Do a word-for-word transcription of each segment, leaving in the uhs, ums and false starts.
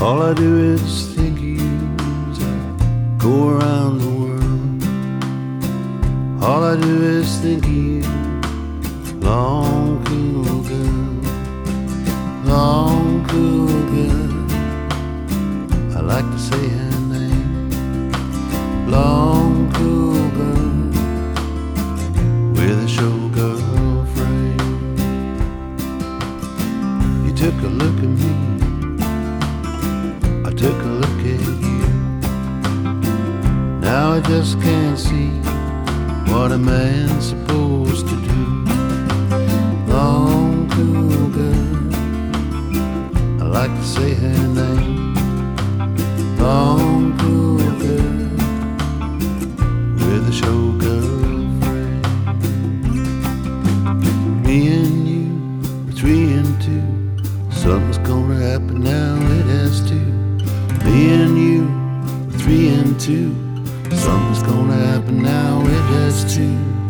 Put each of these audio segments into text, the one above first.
All I do is think of you as I go around the world. All I do is think of you, long cool girl, long cool girl. I like to say her name, long cool girl, with a showgirl frame. You took a look at me, I took a look at you. Now I just can't see what a man's supposed to do. Long cool girl, I like to say her name, long cool girl, with a showgirl frame. Me and you, three and two, something's gonna happen now, it has to. Me and you, three and two, something's gonna happen now, it has to.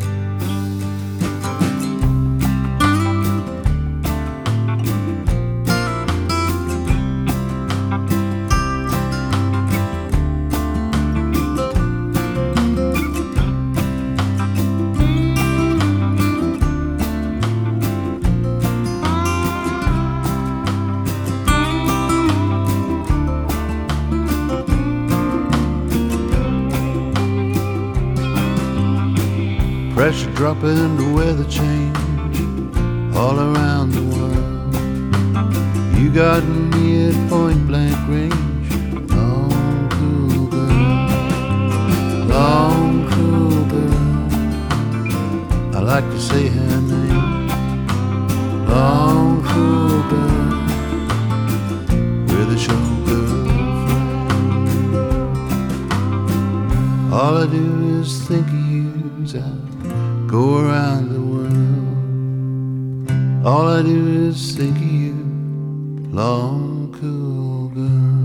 Pressure dropping, the weather change all around the world. You got me at point blank range, long cool girl, long cool girl. I like to say her name, long cool girl, with a showgirl frame. All I do is think of you as I go around the world. All I do is think of you, long cool girl.